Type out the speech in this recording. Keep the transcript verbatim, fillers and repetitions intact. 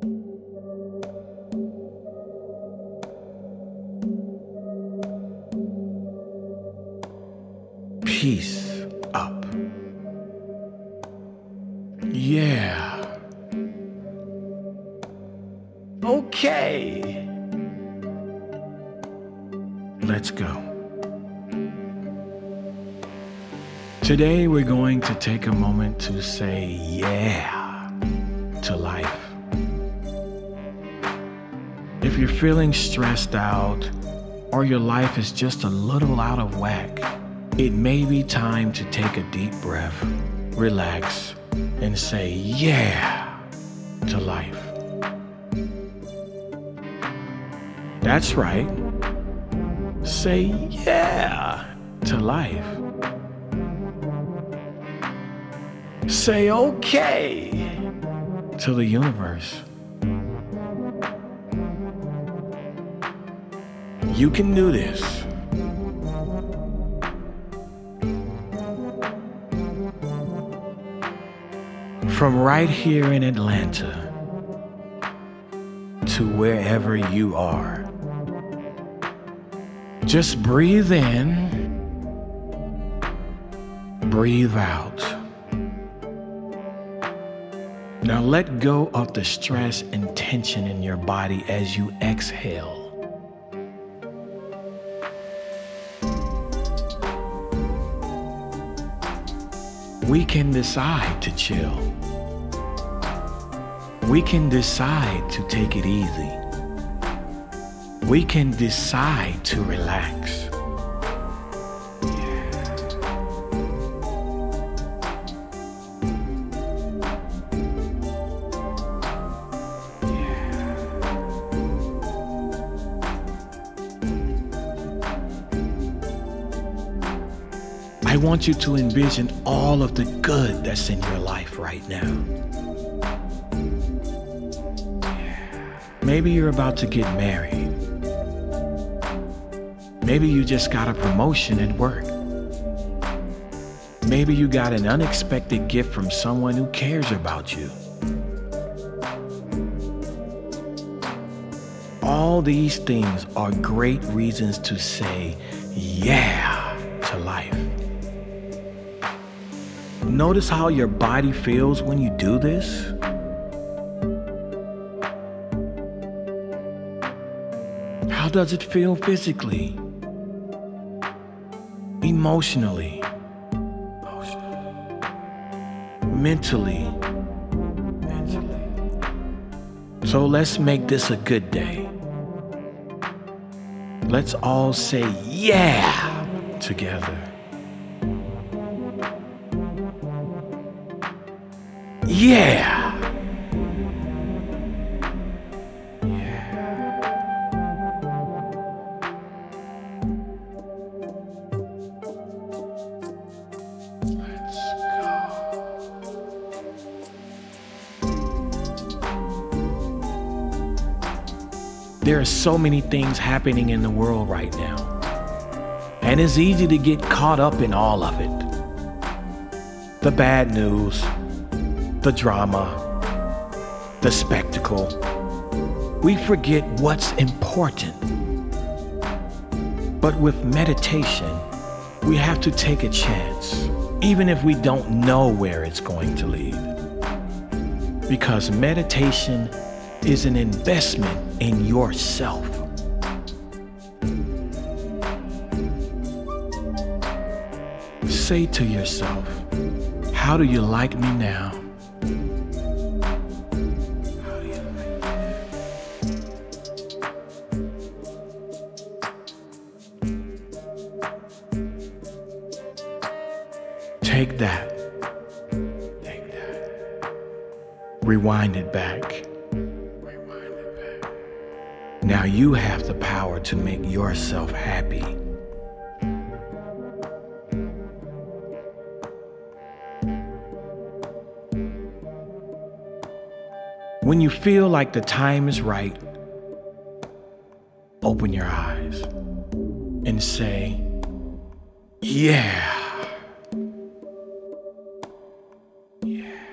Peace up. Yeah. Okay. Let's go. Today we're going to take a moment to say yeah to life. If you're feeling stressed out or your life is just a little out of whack, it may be time to take a deep breath, relax, and say yeah to life. That's right. Say yeah to life. Say okay to the universe. You can do this. From right here in Atlanta to wherever you are. Just breathe in, breathe out. Now let go of the stress and tension in your body as you exhale. We can decide to chill. We can decide to take it easy. We can decide to relax. I want you to envision all of the good that's in your life right now. Maybe you're about to get married. Maybe you just got a promotion at work. Maybe you got an unexpected gift from someone who cares about you. All these things are great reasons to say yeah to life. Notice how your body feels when you do this. How does it feel physically? Emotionally? Mentally? Mentally. So let's make this a good day. Let's all say yeah together. Yeah. There are so many things happening in the world right now, and it's easy to get caught up in all of it. The bad news, the drama, the spectacle. We forget what's important. But with meditation, we have to take a chance, even if we don't know where it's going to lead. Because meditation is an investment in yourself. Say to yourself, how do you like me now? How do you like me? Take that. Take that. Rewind it back. Now you have the power to make yourself happy. When you feel like the time is right, open your eyes and say, yeah. Yeah.